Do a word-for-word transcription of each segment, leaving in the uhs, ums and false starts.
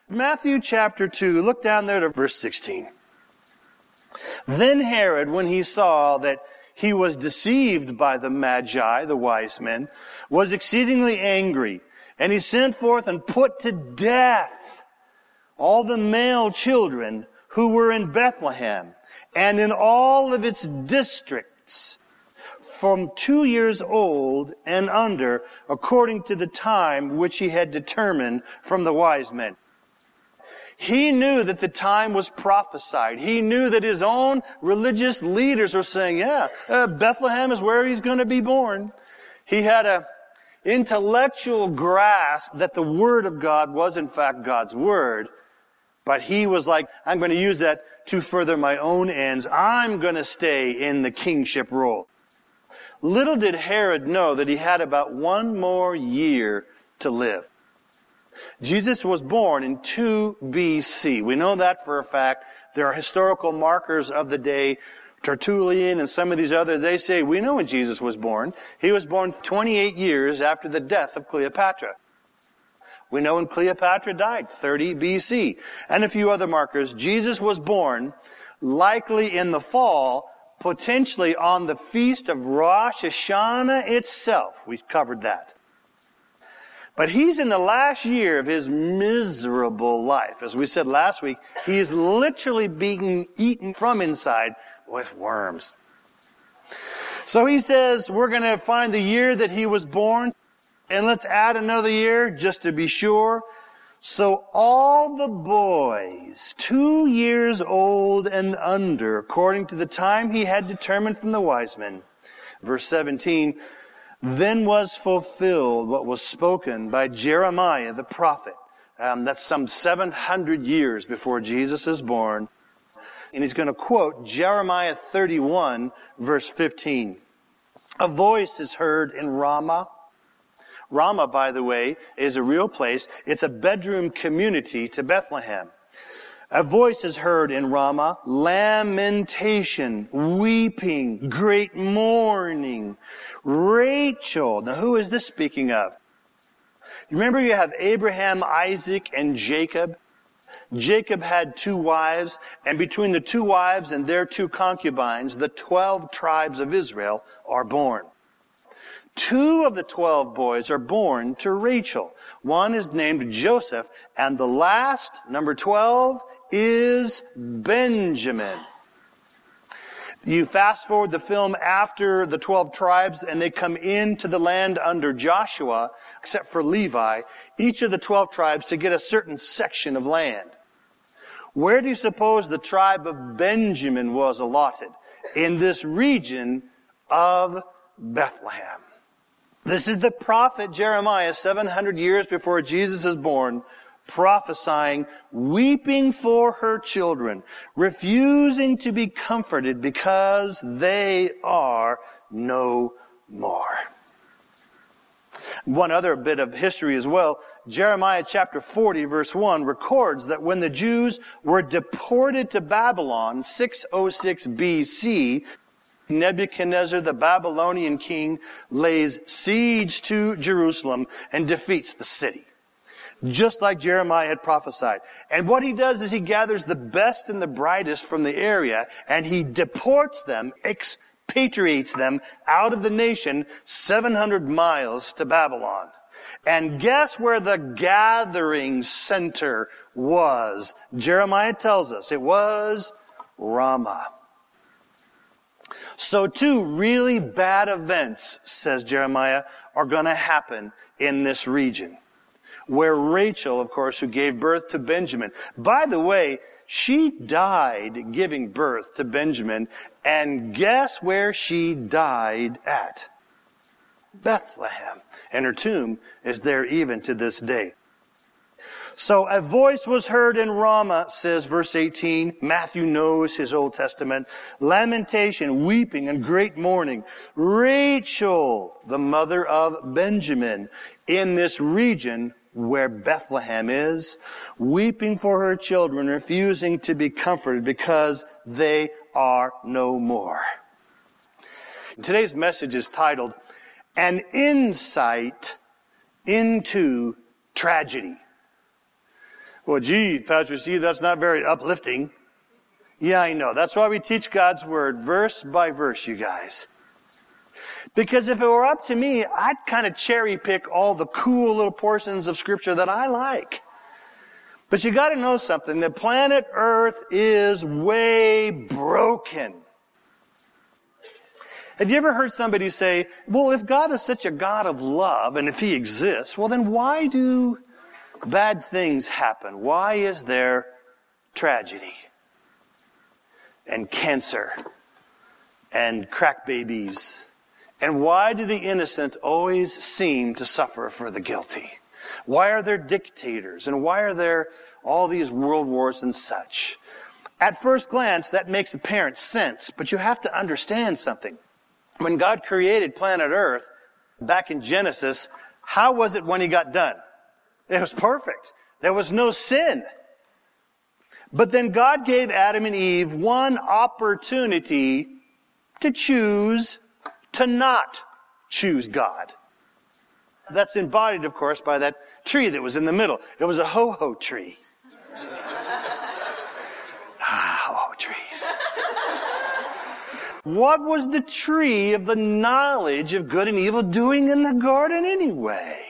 Matthew chapter two, look down there to verse sixteen. Then Herod, when he saw that he was deceived by the Magi, the wise men, was exceedingly angry, and he sent forth and put to death all the male children who were in Bethlehem and in all of its districts, from two years old and under, according to the time which he had determined from the wise men. He knew that the time was prophesied. He knew that his own religious leaders were saying, yeah, uh, Bethlehem is where he's going to be born. He had a intellectual grasp that the Word of God was in fact God's Word. But he was like, I'm going to use that to further my own ends. I'm going to stay in the kingship role. Little did Herod know that he had about one more year to live. Jesus was born in two B C. We know that for a fact. There are historical markers of the day. Tertullian and some of these others, they say, we know when Jesus was born. He was born twenty-eight years after the death of Cleopatra. We know when Cleopatra died, thirty B C. And a few other markers. Jesus was born likely in the fall, potentially on the feast of Rosh Hashanah itself. We covered that. But he's in the last year of his miserable life. As we said last week, he is literally being eaten from inside with worms. So he says, we're going to find the year that he was born, and let's add another year just to be sure. So all the boys, two years old and under, according to the time he had determined from the wise men. Verse seventeen, then was fulfilled what was spoken by Jeremiah the prophet. Um, that's some seven hundred years before Jesus is born. And he's going to quote Jeremiah thirty-one, verse fifteen. A voice is heard in Ramah. Ramah, by the way, is a real place. It's a bedroom community to Bethlehem. A voice is heard in Ramah, lamentation, weeping, great mourning. Rachel. Now, who is this speaking of? You remember you have Abraham, Isaac, and Jacob. Jacob had two wives, and between the two wives and their two concubines, the twelve tribes of Israel are born. Two of the twelve boys are born to Rachel. One is named Joseph, and the last, number twelve, is Benjamin. You fast forward the film after the twelve tribes, and they come into the land under Joshua, except for Levi, each of the twelve tribes to get a certain section of land. Where do you suppose the tribe of Benjamin was allotted? In this region of Bethlehem. This is the prophet Jeremiah, seven hundred years before Jesus is born, prophesying, weeping for her children, refusing to be comforted because they are no more. One other bit of history as well. Jeremiah chapter forty, verse one, records that when the Jews were deported to Babylon, six oh six B C, Nebuchadnezzar, the Babylonian king, lays siege to Jerusalem and defeats the city. Just like Jeremiah had prophesied. And what he does is he gathers the best and the brightest from the area, and he deports them, expatriates them out of the nation seven hundred miles to Babylon. And guess where the gathering center was? Jeremiah tells us it was Ramah. So two really bad events, says Jeremiah, are going to happen in this region. Where Rachel, of course, who gave birth to Benjamin. By the way, she died giving birth to Benjamin. And guess where she died at? Bethlehem. And her tomb is there even to this day. So a voice was heard in Ramah, says verse eighteen. Matthew knows his Old Testament. Lamentation, weeping, and great mourning. Rachel, the mother of Benjamin, in this region where Bethlehem is, weeping for her children, refusing to be comforted because they are no more. Today's message is titled, An Insight into Tragedy. Well, gee, Pastor Steve, that's not very uplifting. Yeah, I know. That's why we teach God's Word verse by verse, you guys. Because if it were up to me, I'd kind of cherry pick all the cool little portions of Scripture that I like. But you got to know something. The planet Earth is way broken. Have you ever heard somebody say, well, if God is such a God of love, and if He exists, well, then why do bad things happen? Why is there tragedy and cancer and crack babies? And why do the innocent always seem to suffer for the guilty? Why are there dictators? And why are there all these world wars and such? At first glance, that makes apparent sense, but you have to understand something. When God created planet Earth, back in Genesis, how was it when He got done? It was perfect. There was no sin. But then God gave Adam and Eve one opportunity to choose to not choose God. That's embodied, of course, by that tree that was in the middle. It was a ho-ho tree. Ah, ho-ho trees. What was the tree of the knowledge of good and evil doing in the garden anyway?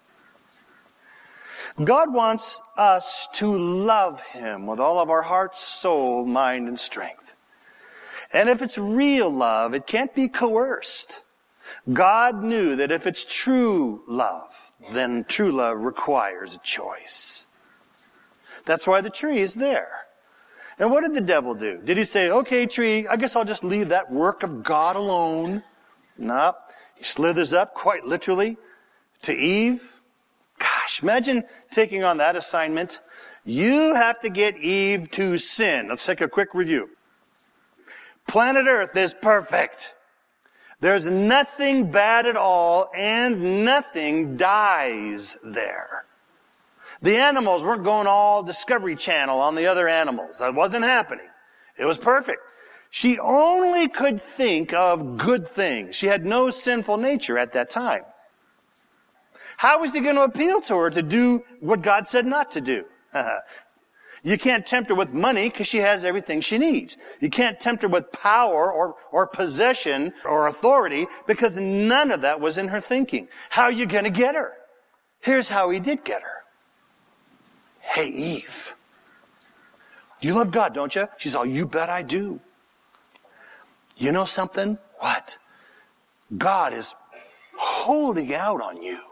God wants us to love Him with all of our heart, soul, mind, and strength. And if it's real love, it can't be coerced. God knew that if it's true love, then true love requires a choice. That's why the tree is there. And what did the devil do? Did he say, okay, tree, I guess I'll just leave that work of God alone? No. He slithers up, quite literally, to Eve. Gosh, imagine taking on that assignment. You have to get Eve to sin. Let's take a quick review. Planet Earth is perfect. There's nothing bad at all, and nothing dies there. The animals weren't going all Discovery Channel on the other animals. That wasn't happening. It was perfect. She only could think of good things. She had no sinful nature at that time. How was He going to appeal to her to do what God said not to do? You can't tempt her with money because she has everything she needs. You can't tempt her with power or, or possession or authority because none of that was in her thinking. How are you going to get her? Here's how He did get her. Hey, Eve, you love God, don't you? She's all, you bet I do. You know something? What? God is holding out on you.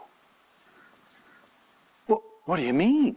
Well, what do you mean?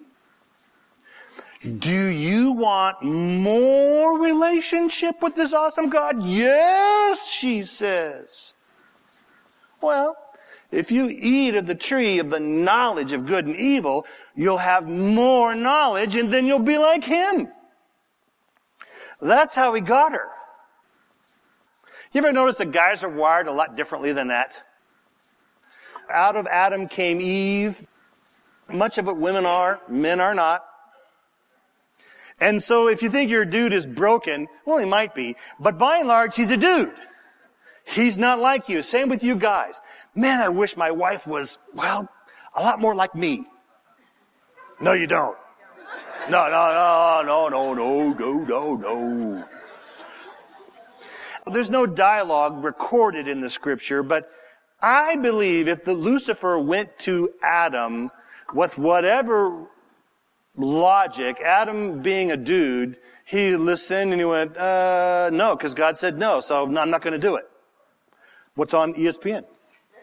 Do you want more relationship with this awesome God? Yes, she says. Well, if you eat of the tree of the knowledge of good and evil, you'll have more knowledge and then you'll be like Him. That's how He got her. You ever notice that guys are wired a lot differently than that? Out of Adam came Eve. Much of what women are, men are not. And so if you think your dude is broken, well, he might be. But by and large, he's a dude. He's not like you. Same with you guys. Man, I wish my wife was, well, a lot more like me. No, you don't. No, no, no, no, no, no, no, no. There's no dialogue recorded in the Scripture, but I believe if the Lucifer went to Adam with whatever logic, Adam being a dude, he listened and he went, uh, no, because God said no, so I'm not going to do it. What's on E S P N?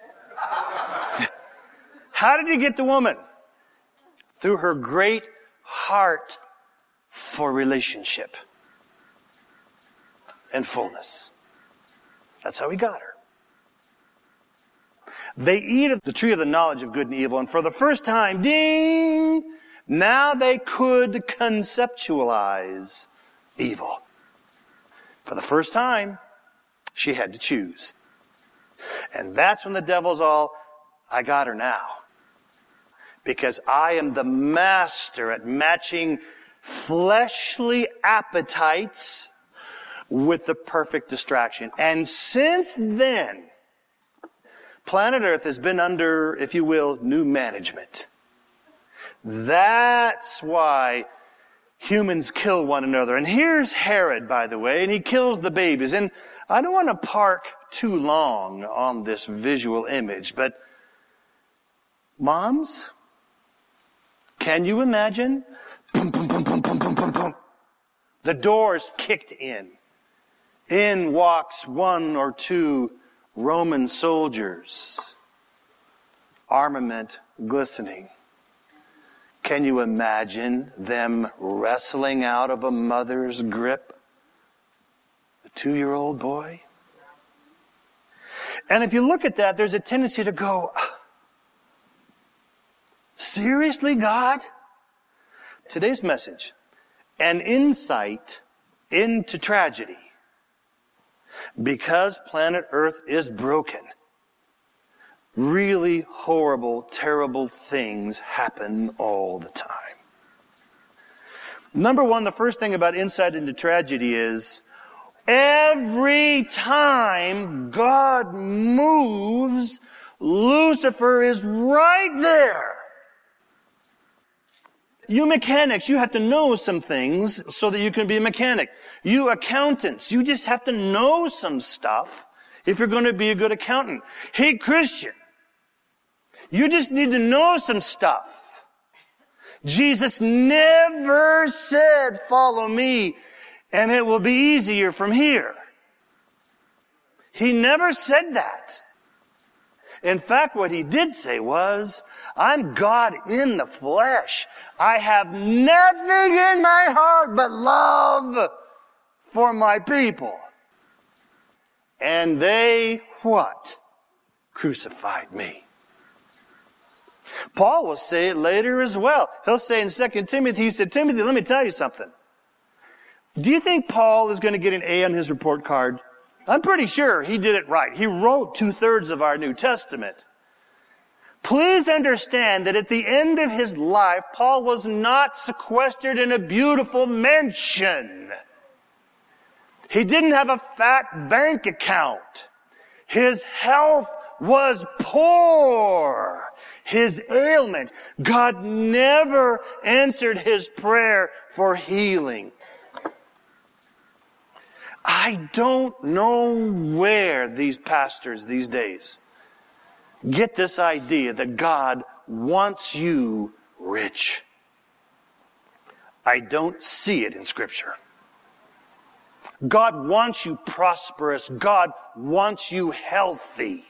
How did he get the woman? Through her great heart for relationship and fullness. That's how he got her. They eat of the tree of the knowledge of good and evil, and for the first time, ding, now they could conceptualize evil. For the first time, she had to choose. And that's when the devil's all, I got her now. Because I am the master at matching fleshly appetites with the perfect distraction. And since then, planet Earth has been under, if you will, new management. That's why humans kill one another. And here's Herod, by the way, and he kills the babies. And I don't want to park too long on this visual image, but moms, can you imagine? Boom, boom, boom, boom, boom, boom, boom, boom. The door's kicked in. In walks one or two Roman soldiers, armament glistening. Can you imagine them wrestling out of a mother's grip? A two-year-old boy? And if you look at that, there's a tendency to go, seriously, God? Today's message, an insight into tragedy. Because planet Earth is broken, really horrible, terrible things happen all the time. Number one, the first thing about insight into tragedy is every time God moves, Lucifer is right there. You mechanics, you have to know some things so that you can be a mechanic. You accountants, you just have to know some stuff if you're going to be a good accountant. Hey, Christian, you just need to know some stuff. Jesus never said, follow me, and it will be easier from here. He never said that. In fact, what he did say was, I'm God in the flesh. I have nothing in my heart but love for my people. And they, what? Crucified me. Paul will say it later as well. He'll say in Second Timothy, he said, Timothy, let me tell you something. Do you think Paul is going to get an A on his report card? I'm pretty sure he did it right. He wrote two-thirds of our New Testament. Please understand that at the end of his life, Paul was not sequestered in a beautiful mansion. He didn't have a fat bank account. His health was poor. His ailment, God never answered his prayer for healing. I don't know where these pastors these days get this idea that God wants you rich. I don't see it in Scripture. God wants you prosperous. God wants you healthy.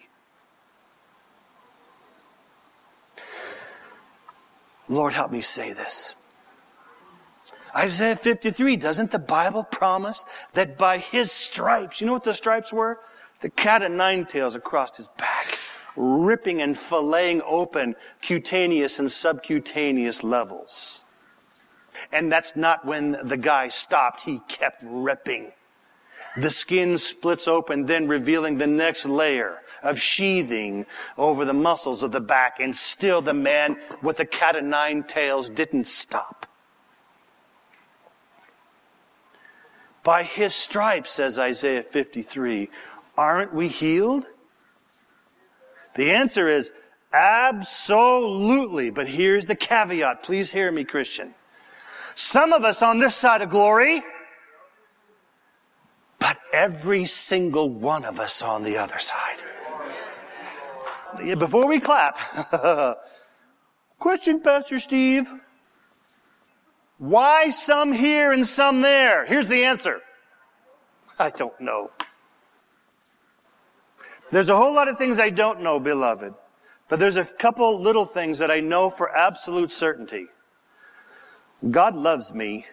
Lord, help me say this. Isaiah fifty-three, doesn't the Bible promise that by his stripes, you know what the stripes were? The cat o' nine tails across his back, ripping and filleting open cutaneous and subcutaneous levels. And that's not when the guy stopped. He kept ripping. The skin splits open, then revealing the next layer of sheathing over the muscles of the back. And still the man with the cat o' nine tails didn't stop. By his stripes, says Isaiah fifty-three, aren't we healed? The answer is absolutely. But here's the caveat. Please hear me, Christian. Some of us on this side of glory, but every single one of us on the other side. Before we clap, question, Pastor Steve. Why some here and some there? Here's the answer. I don't know. There's a whole lot of things I don't know, beloved. But there's a couple little things that I know for absolute certainty. God loves me.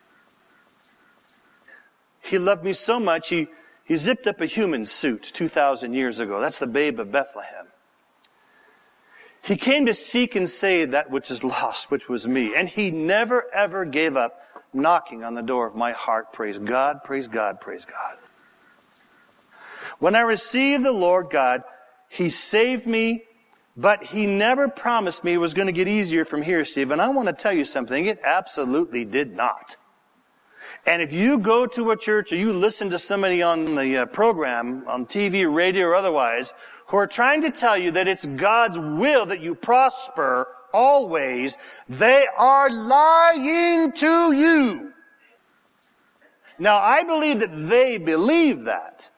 He loved me so much, he, he zipped up a human suit two thousand years ago. That's the babe of Bethlehem. He came to seek and save that which is lost, which was me. And he never, ever gave up knocking on the door of my heart. Praise God, praise God, praise God. When I received the Lord God, he saved me, but he never promised me it was going to get easier from here, Steve. And I want to tell you something. It absolutely did not. And if you go to a church or you listen to somebody on the uh, program, on T V, radio, or otherwise, who are trying to tell you that it's God's will that you prosper, always. They are lying to you. Now, I believe that they believe that.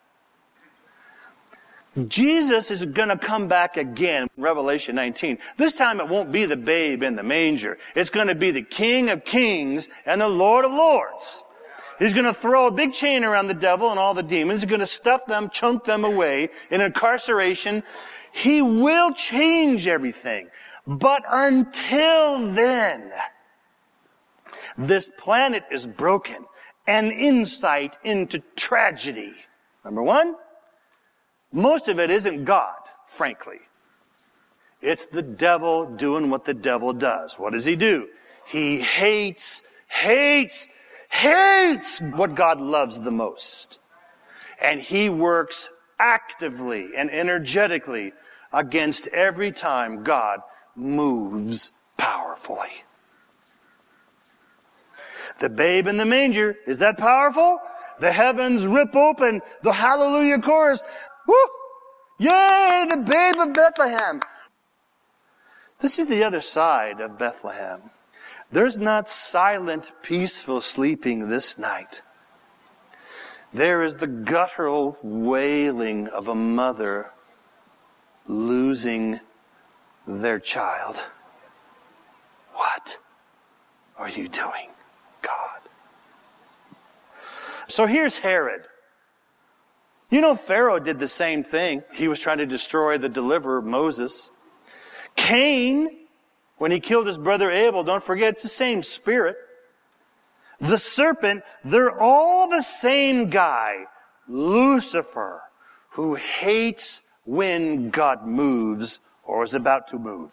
Jesus is going to come back again, Revelation nineteen. This time it won't be the babe in the manger. It's going to be the King of Kings and the Lord of Lords. He's going to throw a big chain around the devil and all the demons. He's going to stuff them, chunk them away in incarceration. He will change everything. But until then, this planet is broken. An insight into tragedy. Number one, most of it isn't God, frankly. It's the devil doing what the devil does. What does he do? He hates, hates, hates what God loves the most. And he works actively and energetically against every time God moves powerfully. The babe in the manger, is that powerful? The heavens rip open, the hallelujah chorus. Woo! Yay, the babe of Bethlehem. This is the other side of Bethlehem. There's not silent, peaceful sleeping this night. There is the guttural wailing of a mother losing their child. What are you doing, God? So here's Herod. You know, Pharaoh did the same thing. He was trying to destroy the deliverer, Moses. Cain, when he killed his brother Abel, don't forget, it's the same spirit. The serpent, they're all the same guy, Lucifer, who hates when God moves or is about to move.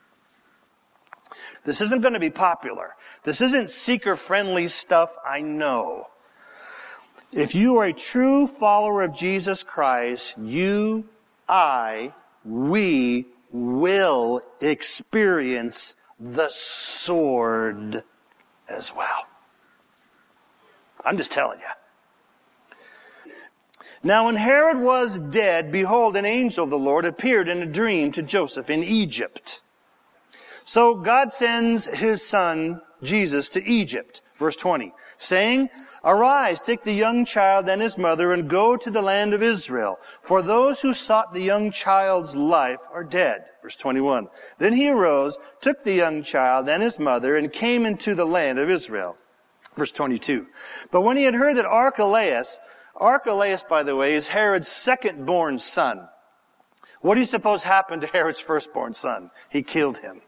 This isn't going to be popular. This isn't seeker-friendly stuff, I know. If you are a true follower of Jesus Christ, you, I, we will experience the sword as well. I'm just telling you. Now when Herod was dead, behold, an angel of the Lord appeared in a dream to Joseph in Egypt. So God sends his son, Jesus, to Egypt. Verse twenty, saying, arise, take the young child and his mother and go to the land of Israel. For those who sought the young child's life are dead. Verse twenty-one, then he arose, took the young child and his mother and came into the land of Israel. Verse twenty-two, but when he had heard that Archelaus, Archelaus, by the way, is Herod's second-born son. What do you suppose happened to Herod's firstborn son? He killed him.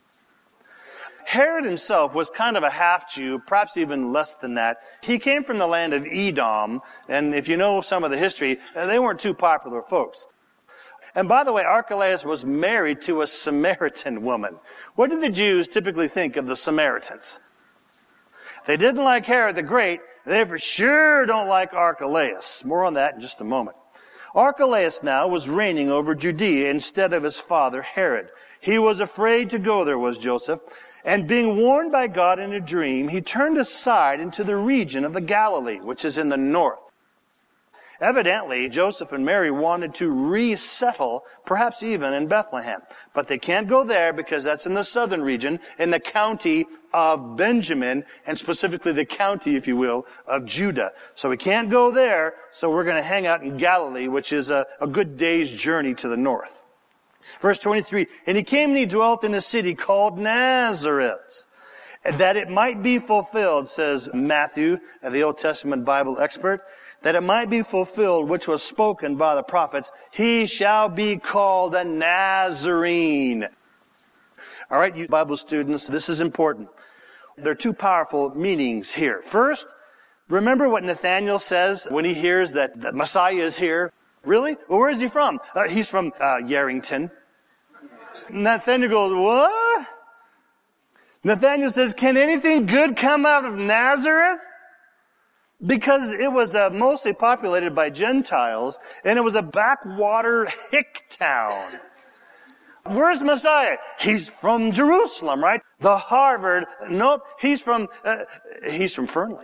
Herod himself was kind of a half-Jew, perhaps even less than that. He came from the land of Edom, and if you know some of the history, they weren't too popular folks. And by the way, Archelaus was married to a Samaritan woman. What did the Jews typically think of the Samaritans? They didn't like Herod the Great. They for sure don't like Archelaus. More on that in just a moment. Archelaus now was reigning over Judea instead of his father Herod. He was afraid to go there, was Joseph. And being warned by God in a dream, he turned aside into the region of the Galilee, which is in the north. Evidently, Joseph and Mary wanted to resettle, perhaps even in Bethlehem. But they can't go there because that's in the southern region, in the county of Benjamin, and specifically the county, if you will, of Judah. So we can't go there, so we're going to hang out in Galilee, which is a, a good day's journey to the north. Verse twenty-three, and he came and he dwelt in a city called Nazareth, that it might be fulfilled, says Matthew, the Old Testament Bible expert, that it might be fulfilled which was spoken by the prophets, he shall be called a Nazarene. All right, you Bible students, this is important. There are two powerful meanings here. First, remember what Nathanael says when he hears that the Messiah is here? Really? Well, where is he from? Uh, he's from uh, Yarrington. Nathanael goes, what? Nathanael says, can anything good come out of Nazareth? Because it was uh, mostly populated by Gentiles, and it was a backwater hick town. Where's Messiah? He's from Jerusalem, right? The Harvard. Nope, he's from, uh, he's from Fernley.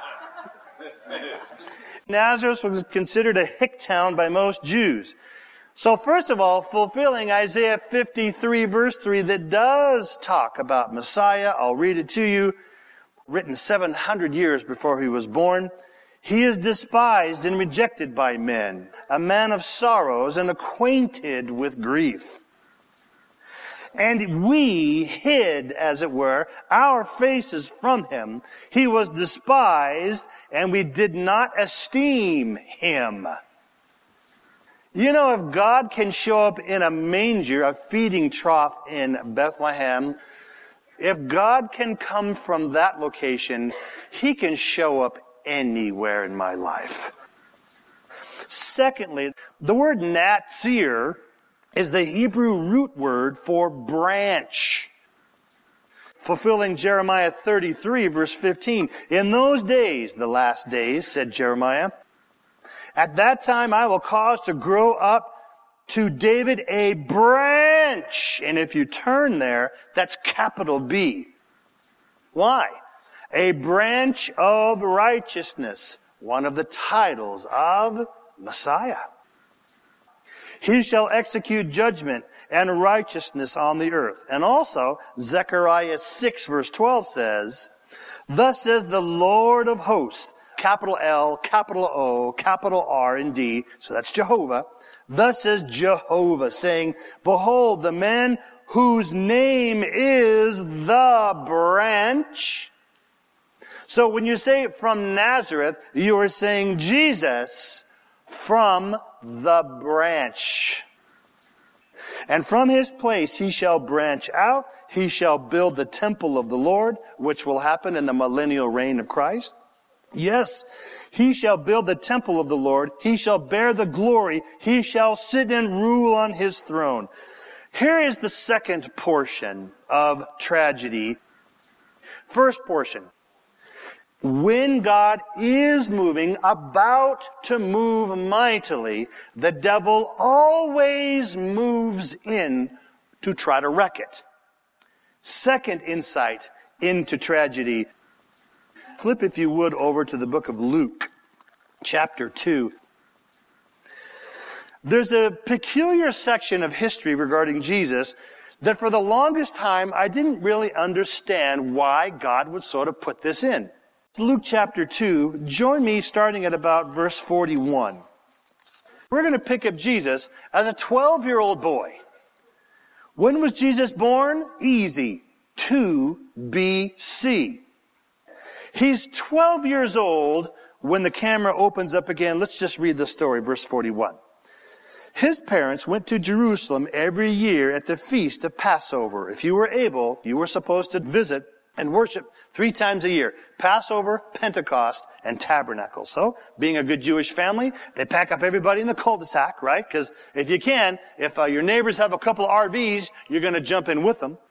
Nazareth was considered a hick town by most Jews. So first of all, fulfilling Isaiah fifty-three verse three that does talk about Messiah. I'll read it to you. Written seven hundred years before he was born. He is despised and rejected by men, a man of sorrows and acquainted with grief. And we hid, as it were, our faces from him. He was despised, and we did not esteem him. You know, if God can show up in a manger, a feeding trough in Bethlehem, if God can come from that location, he can show up anywhere in my life. Secondly, the word natsir is the Hebrew root word for branch. Fulfilling Jeremiah thirty-three verse fifteen. In those days, the last days, said Jeremiah, at that time I will cause to grow up to David a branch. And if you turn there, that's capital B. Why? A branch of righteousness, one of the titles of Messiah. He shall execute judgment and righteousness on the earth. And also, Zechariah six verse twelve says, thus says the Lord of hosts, capital L, capital O, capital R and D, so that's Jehovah. Thus says Jehovah, saying, behold, the man whose name is the branch. So when you say from Nazareth, you are saying Jesus from the branch. And from his place he shall branch out. He shall build the temple of the Lord, which will happen in the millennial reign of Christ. Yes, he shall build the temple of the Lord. He shall bear the glory. He shall sit and rule on his throne. Here is the second portion of tragedy. First portion. When God is moving, about to move mightily, the devil always moves in to try to wreck it. Second insight into tragedy. Flip, if you would, over to the book of Luke, chapter two. There's a peculiar section of history regarding Jesus that for the longest time I didn't really understand why God would sort of put this in. Luke chapter two, join me starting at about verse forty-one. We're going to pick up Jesus as a twelve-year-old boy. When was Jesus born? Easy. two B C. He's twelve years old when the camera opens up again. Let's just read the story, verse forty-one. His parents went to Jerusalem every year at the feast of Passover. If you were able, you were supposed to visit and worship three times a year. Passover, Pentecost, and Tabernacle. So, being a good Jewish family, they pack up everybody in the cul-de-sac, right? Because if you can, if uh, your neighbors have a couple of R Vs, you're going to jump in with them.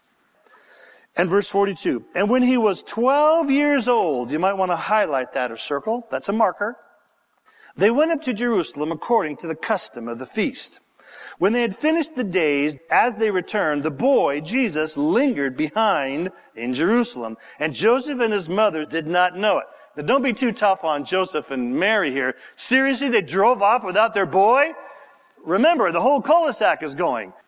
And verse forty-two. And when he was twelve years old, you might want to highlight that or circle. That's a marker. They went up to Jerusalem according to the custom of the feast. When they had finished the days, as they returned, the boy, Jesus, lingered behind in Jerusalem. And Joseph and his mother did not know it. Now, don't be too tough on Joseph and Mary here. Seriously, they drove off without their boy? Remember, the whole cul-de-sac is going.